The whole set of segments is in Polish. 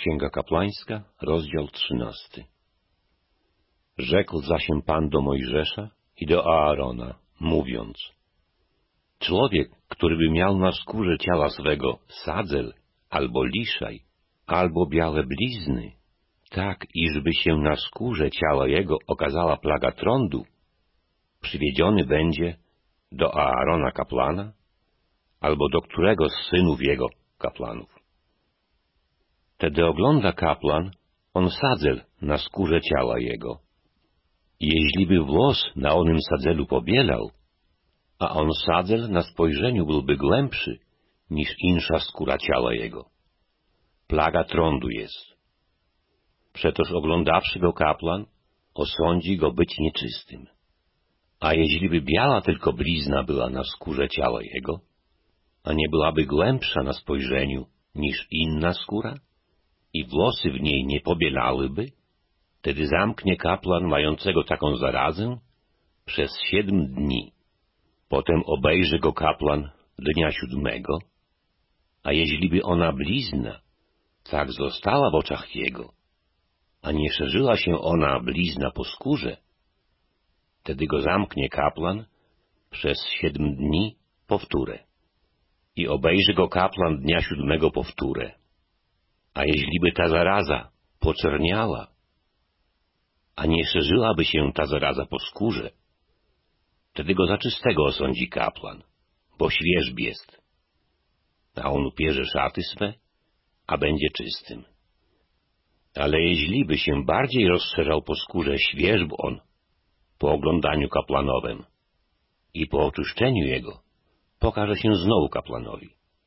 Księga Kapłańska, rozdział 13. Rzekł zasiem Pan do Mojżesza i do Aarona, mówiąc: człowiek, który by miał na skórze ciała swego sadzel, albo liszaj, albo białe blizny, tak iżby się na skórze ciała jego okazała plaga trądu, przywiedziony będzie do Aarona kapłana, albo do którego z synów jego kapłanów. Wtedy ogląda kapłan on sadzel na skórze ciała jego. Jeźliby włos na onym sadzelu pobielał, a on sadzel na spojrzeniu byłby głębszy niż insza skóra ciała jego, plaga trądu jest. Przetoż oglądawszy go kapłan, osądzi go być nieczystym. A jeźliby biała tylko blizna była na skórze ciała jego, a nie byłaby głębsza na spojrzeniu niż inna skóra, i włosy w niej nie pobielałyby, wtedy zamknie kapłan mającego taką zarazę przez 7 dni. Potem obejrzy go kapłan dnia 7, a jeźliby ona blizna tak została w oczach jego, a nie szerzyła się ona blizna po skórze, wtedy go zamknie kapłan przez 7 dni powtórę. I obejrzy go kapłan dnia 7 powtórę. A jeźliby ta zaraza poczerniała, a nie szerzyłaby się ta zaraza po skórze, wtedy go za czystego osądzi kapłan, bo świeżb jest. A on upierze szaty swe, a będzie czystym. Ale jeźliby się bardziej rozszerzał po skórze świeżb on, po oglądaniu kapłanowym i po oczyszczeniu jego, pokaże się znowu kapłanowi.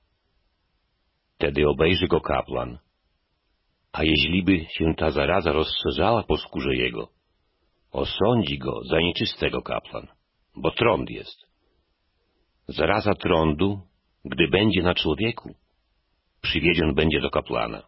Wtedy obejrzy go kapłan, a jeźliby się ta zaraza rozszerzała po skórze jego, osądzi go za nieczystego kapłan, bo trąd jest. Zaraza trądu, gdy będzie na człowieku, przywiedzion będzie do kapłana,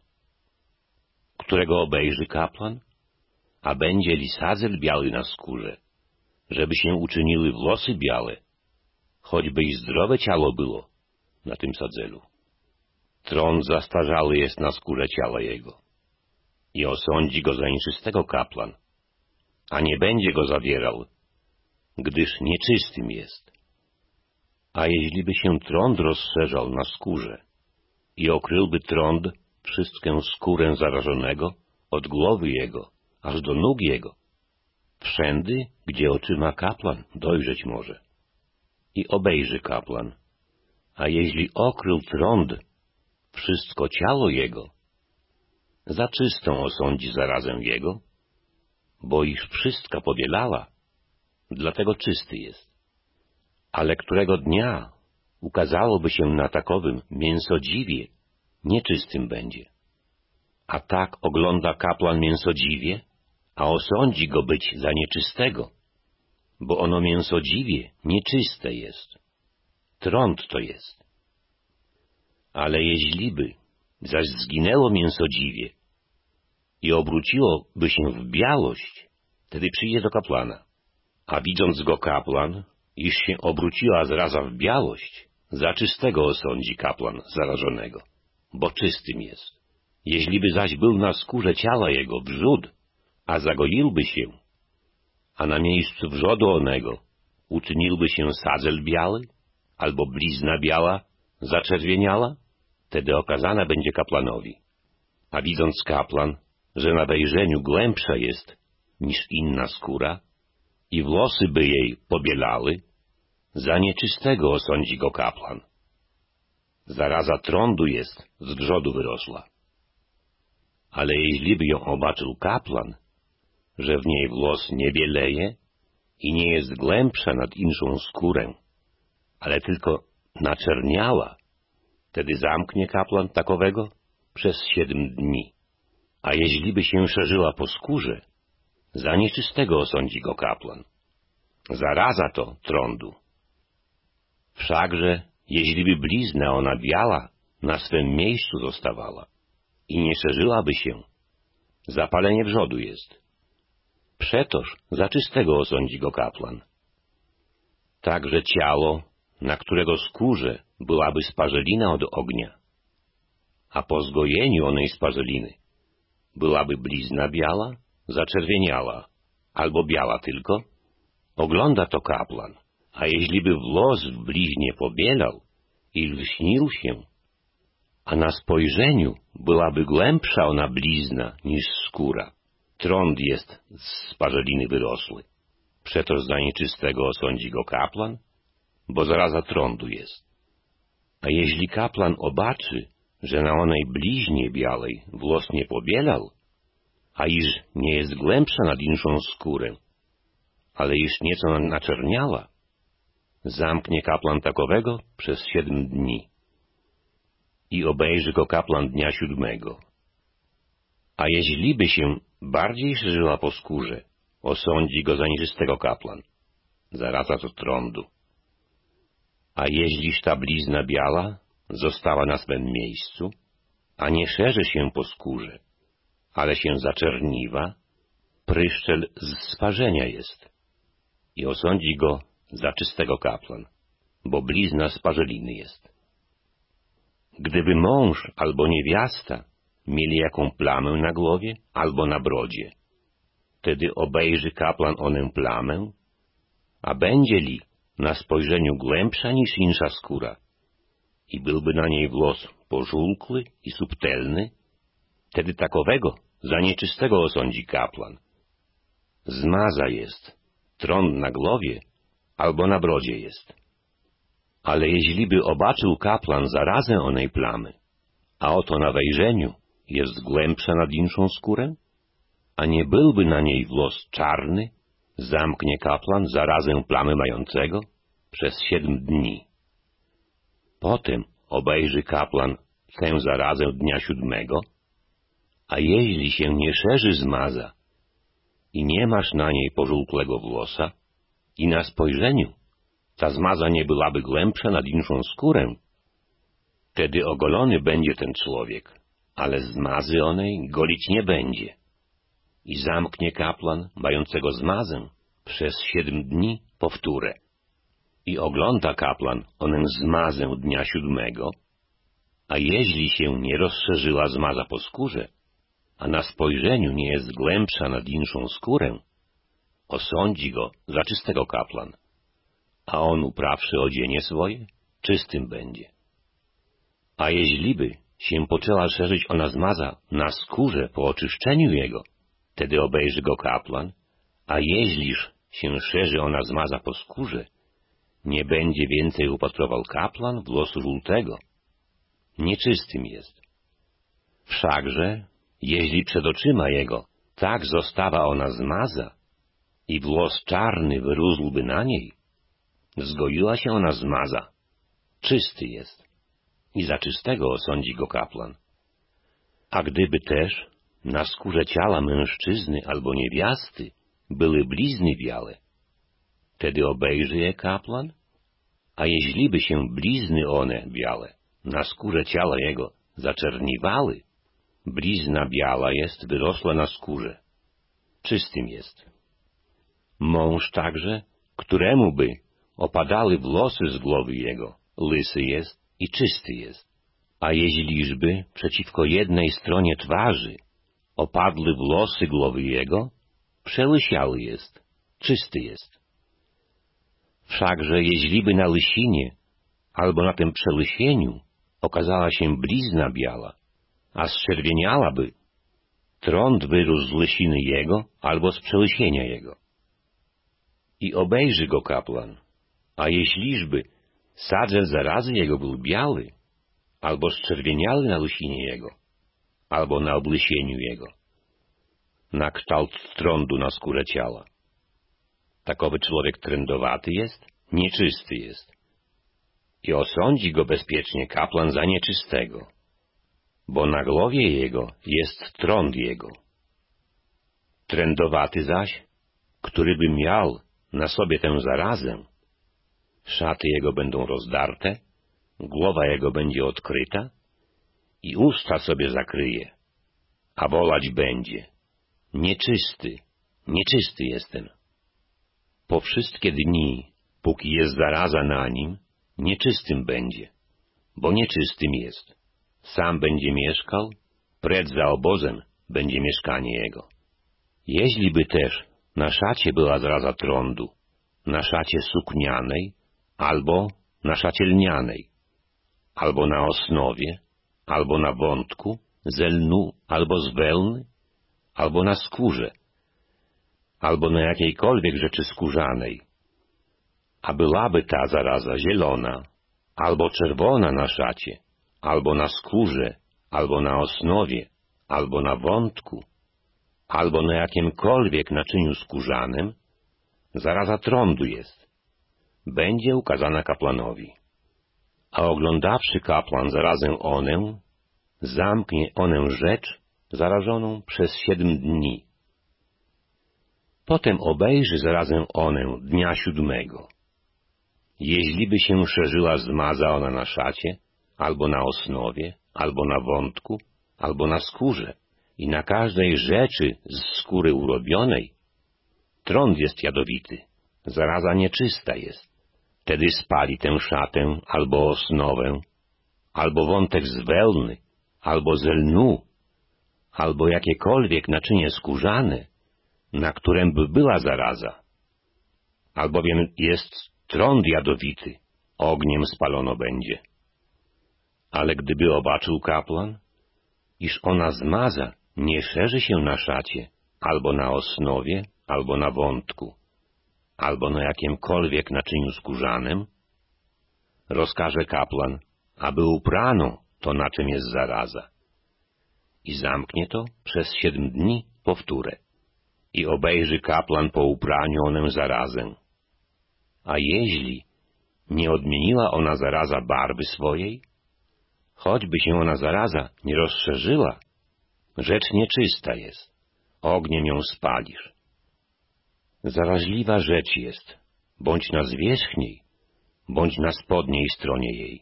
którego obejrzy kapłan, a będzie li sadzel biały na skórze, żeby się uczyniły włosy białe, choćby i zdrowe ciało było na tym sadzelu. Trąd zastarzały jest na skórze ciała jego. I osądzi go za nieczystego kapłan, a nie będzie go zawierał, gdyż nieczystym jest. A jeźliby się trąd rozszerzał na skórze i okryłby trąd wszystkę skórę zarażonego od głowy jego aż do nóg jego, wszędy, gdzie oczyma kapłan dojrzeć może. I obejrzy kapłan, a jeśli okrył trąd wszystko ciało jego, za czystą osądzi zarazę jego, bo iż wszystka pobielała, dlatego czysty jest. Ale którego dnia ukazałoby się na takowym mięsodziwie, nieczystym będzie. A tak ogląda kapłan mięsodziwie, a osądzi go być za nieczystego, bo ono mięsodziwie nieczyste jest. Trąd to jest. Ale jeźliby zaś zginęło mięsodziwie i obróciłoby się w białość, wtedy przyjdzie do kapłana. A widząc go kapłan, iż się obróciła zraza w białość, za czystego osądzi kapłan zarażonego, bo czystym jest. Jeźliby zaś był na skórze ciała jego wrzód, a zagoiłby się, a na miejscu wrzodu onego uczyniłby się sadzel biały, albo blizna biała zaczerwieniała, wtedy okazana będzie kapłanowi. A widząc kapłan, że na wejrzeniu głębsza jest niż inna skóra i włosy by jej pobielały, za nieczystego osądzi go kapłan. Zaraza trądu jest z wrzodu wyrosła. Ale jeźliby ją obaczył kapłan, że w niej włos nie bieleje i nie jest głębsza nad inszą skórę, ale tylko naczerniała, wtedy zamknie kapłan takowego przez 7 dni. A jeźliby się szerzyła po skórze, za nieczystego osądzi go kapłan. Zaraza to trądu. Wszakże, jeźliby blizna ona biała na swym miejscu zostawała i nie szerzyłaby się, zapalenie wrzodu jest. Przetoż za czystego osądzi go kapłan. Także ciało, na którego skórze byłaby sparzelina od ognia, a po zgojeniu onej sparzeliny byłaby blizna biała, zaczerwieniała, albo biała tylko, ogląda to kapłan, a jeźliby włos w bliznie pobielał i lśnił się, a na spojrzeniu byłaby głębsza ona blizna niż skóra, trąd jest z sparzeliny wyrosły. Przeto za nieczystego osądzi go kapłan, bo zaraza trądu jest. A jeśli kapłan obaczy, że na onej bliźnie białej włos nie pobielał, a iż nie jest głębsza nad inszą skórę, ale iż nieco naczerniała, zamknie kapłan takowego przez 7 dni i obejrzy go kapłan dnia 7. A jeźliby się bardziej szerzyła po skórze, osądzi go za nieczystego kapłan, zaraza to trądu. A jeźliż ta blizna biała została na swym miejscu, a nie szerzy się po skórze, ale się zaczerniwa, pryszczel z sparzenia jest i osądzi go za czystego kapłan, bo blizna sparzeliny jest. Gdyby mąż albo niewiasta mieli jaką plamę na głowie albo na brodzie, wtedy obejrzy kapłan onę plamę, a będzie li na spojrzeniu głębsza niż insza skóra i byłby na niej włos pożółkły i subtelny, wtedy takowego za nieczystego osądzi kapłan. Zmaza jest, trąd na głowie albo na brodzie jest. Ale jeźliby obaczył kapłan zarazę onej plamy, a oto na wejrzeniu jest głębsza nad inszą skórę, a nie byłby na niej włos czarny, zamknie kapłan zarazę plamy mającego przez 7 dni. Potem obejrzy kapłan tę zarazę dnia 7, a jeśli się nie szerzy zmaza i nie masz na niej pożółkłego włosa i na spojrzeniu ta zmaza nie byłaby głębsza nad inszą skórę, wtedy ogolony będzie ten człowiek, ale zmazy onej golić nie będzie. I zamknie kapłan mającego zmazę przez 7 dni powtórę. I ogląda kapłan onę zmazę dnia 7, a jeśli się nie rozszerzyła zmaza po skórze, a na spojrzeniu nie jest głębsza nad inszą skórę, osądzi go za czystego kapłan, a on uprawszy odzienie swoje, czystym będzie. A jeśliby się poczęła szerzyć ona zmaza na skórze po oczyszczeniu jego, wtedy obejrzy go kapłan, a jeśliż się szerzy ona zmaza po skórze, nie będzie więcej upatrował kapłan włosu żółtego. Nieczystym jest. Wszakże, jeśli przed oczyma jego tak została ona zmaza i włos czarny wyrósłby na niej, zgoiła się ona zmaza, czysty jest i za czystego osądzi go kapłan. A gdyby też na skórze ciała mężczyzny albo niewiasty były blizny białe, wtedy obejrzy je kapłan, a jeśliby się blizny one białe na skórze ciała jego zaczerniwały, blizna biała jest wyrosła na skórze, czystym jest. Mąż także, któremu by opadały włosy z głowy jego, lysy jest i czysty jest. A jeśliżby przeciwko jednej stronie twarzy opadły włosy głowy jego, przełysiały jest, czysty jest. Wszakże jeśliby na łysinie albo na tym przełysieniu okazała się blizna biała, a zczerwieniałaby, trąd wyrósł z łysiny jego albo z przełysienia jego. I obejrzy go kapłan, a jeśliżby sadzel zarazy jego był biały, albo zczerwieniały na łysinie jego, albo na obłysieniu jego, na kształt trądu na skórze ciała. Takowy człowiek trędowaty jest, nieczysty jest. I osądzi go bezpiecznie kapłan za nieczystego, bo na głowie jego jest trąd jego. Trędowaty zaś, który by miał na sobie tę zarazę, szaty jego będą rozdarte, głowa jego będzie odkryta i usta sobie zakryje, a wołać będzie: nieczysty, nieczysty jestem. Po wszystkie dni, póki jest zaraza na nim, nieczystym będzie, bo nieczystym jest. Sam będzie mieszkał, precz za obozem będzie mieszkanie jego. Jeźliby też na szacie była zaraza trądu, na szacie suknianej, albo na szacie lnianej, albo na osnowie, albo na wątku, ze lnu, albo z wełny, albo na skórze, albo na jakiejkolwiek rzeczy skórzanej, a byłaby ta zaraza zielona, albo czerwona na szacie, albo na skórze, albo na osnowie, albo na wątku, albo na jakimkolwiek naczyniu skórzanym, zaraza trądu jest, będzie ukazana kapłanowi. A oglądawszy kapłan zarazę onę, zamknie onę rzecz zarażoną przez 7 dni. Potem obejrzy zarazę onę dnia 7. Jeźliby się szerzyła zmaza ona na szacie, albo na osnowie, albo na wątku, albo na skórze i na każdej rzeczy z skóry urobionej, trąd jest jadowity, zaraza nieczysta jest. Wtedy spali tę szatę, albo osnowę, albo wątek z wełny, albo ze lnu, albo jakiekolwiek naczynie skórzane, na którym by była zaraza. Albowiem jest trąd jadowity, ogniem spalono będzie. Ale gdyby obaczył kapłan, iż ona zmaza nie szerzy się na szacie, albo na osnowie, albo na wątku, albo na jakimkolwiek naczyniu skórzanym, rozkaże kapłan, aby uprano to, na czym jest zaraza. I zamknie to przez 7 dni powtórę. I obejrzy kapłan po upraniu onę zarazę. A jeśli nie odmieniła ona zaraza barwy swojej, choćby się ona zaraza nie rozszerzyła, rzecz nieczysta jest, ogniem ją spalisz. Zaraźliwa rzecz jest, bądź na zwierzchniej, bądź na spodniej stronie jej.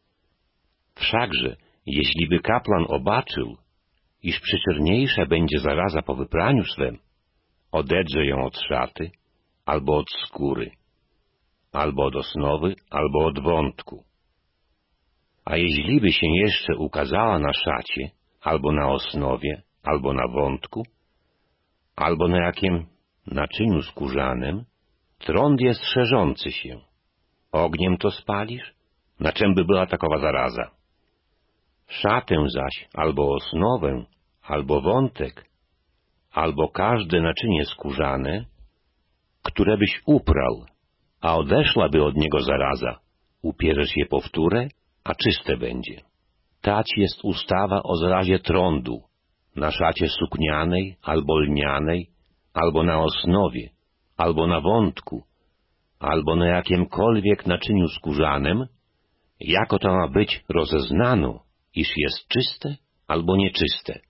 Wszakże, jeśliby kapłan obaczył, iż przyczerniejsza będzie zaraza po wypraniu swem, odedrze ją od szaty, albo od skóry, albo od osnowy, albo od wątku. A jeśliby się jeszcze ukazała na szacie, albo na osnowie, albo na wątku, albo na jakim naczyniu skórzanym, trąd jest szerzący się. Ogniem to spalisz? Na czym by była takowa zaraza? Szatę zaś, albo osnowę, albo wątek, albo każde naczynie skórzane, które byś uprał, a odeszłaby od niego zaraza, upierzesz je powtórę, a czyste będzie. Tać jest ustawa o zarazie trądu, na szacie suknianej, albo lnianej, albo na osnowie, albo na wątku, albo na jakimkolwiek naczyniu skórzanym, jako to ma być rozeznano, iż jest czyste albo nieczyste.